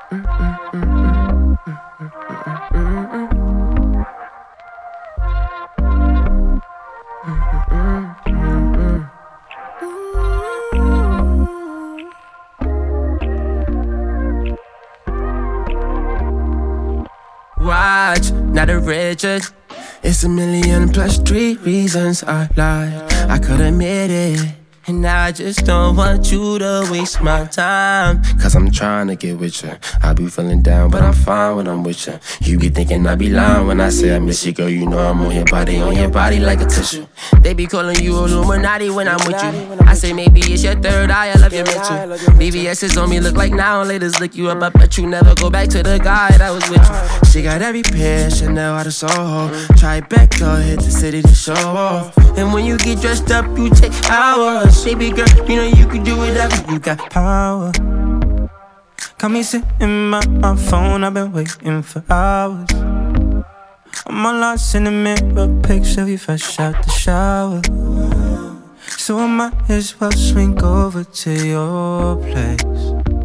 Watch, not a Richard. It's 1,000,000+3 reasons I lied. I could admit it. And I just don't want you to waste my time. Cause I'm trying to get with you. I be feeling down, but I'm fine when I'm with you. You be thinking I be lying when I say I miss you, girl. You know I'm on your body like a tissue. They be calling you Illuminati when I'm with you. I say maybe it's your third eye, I love your mental. BBS is on me, look like now laters lick you up. I bet you never go back to the guy that was with you. She got every pair, Chanel out of Soho. Try back, go hit the city to show off. And when you get dressed up, you take hours. Baby girl, you know you can do whatever, you got power. Got me sitting by my phone, I've been waiting for hours. I'm all lost in the mirror, picture of you fresh out the shower. So I might as well swing over to your place.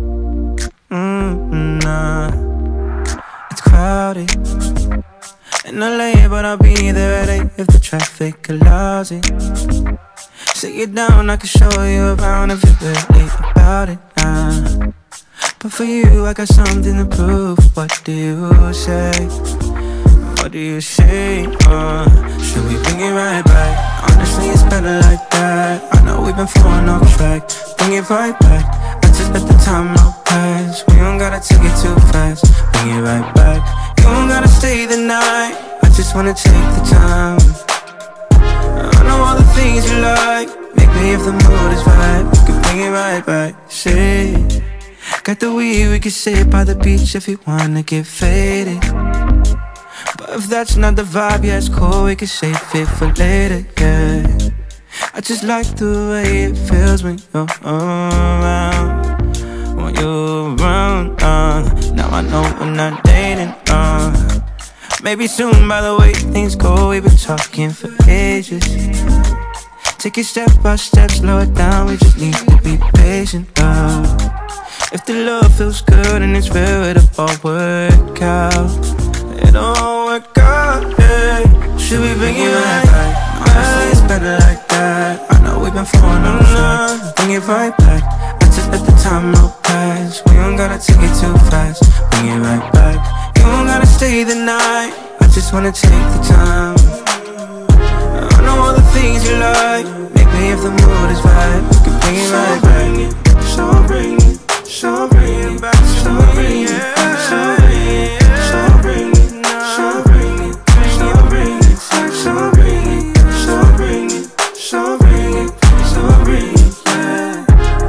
Nah, it's crowded in LA, but I'll be there at 8 if the traffic allows it. Sit you down, I can show you around if you're really about it. But for you, I got something to prove. What do you say? What do you say? Should we bring it right back? Honestly, it's better like that. I know we've been falling off track. Bring it right back. I just let the time out pass. We don't gotta take it too fast. Bring it right back. You don't gotta stay the night. I just wanna take the time. I know all the things you like. Make me if the mood is right. We can bring it right back. Say, got the weed, we can sit by the beach if you wanna get faded. But if that's not the vibe, yeah, it's cool, we can save it for later, yeah. I just like the way it feels when you're around. When you're around, now I know we're not dating, maybe soon, by the way things go, we've been talking for ages. Take it step by step, slow it down, we just need to be patient, if the love feels good and it's real, it'll all work out. It'll all work out, yeah. Should we bring it right back? Honestly, it's better like that. I know we've been falling on track. Bring it right back. I just let the time out pass. We don't gotta take it too fast. Bring it right back. You don't gotta stay the night. I just wanna take the time. I know all the things you like. Maybe if the mood is right, we can bring it right back. So bring it, so bring it back, so bring it, so bring it, so bring it, so bring it, so bring it, so bring it, so bring it, so bring it, so bring it, yeah.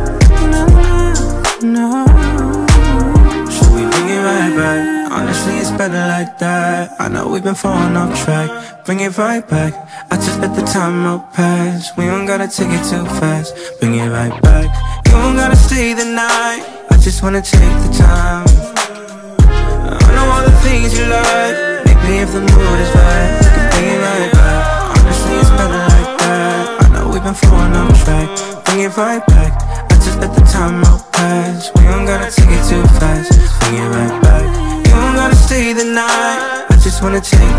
No. Should we bring it right back? Honestly, it's better like that. I know we've been falling off track. Bring it right back. I just let the time out pass. We don't gotta take it too fast. Bring it right back. You don't gotta stay the night. I just wanna take the time. I know all the things you like. Maybe if the mood is right, we can bring it right back. Honestly, it's better like that. I know we've been falling off track. Bring it right back. I just let the time out pass. We don't gotta take it too fast. Bring it right back. You don't gotta stay the night. I just wanna take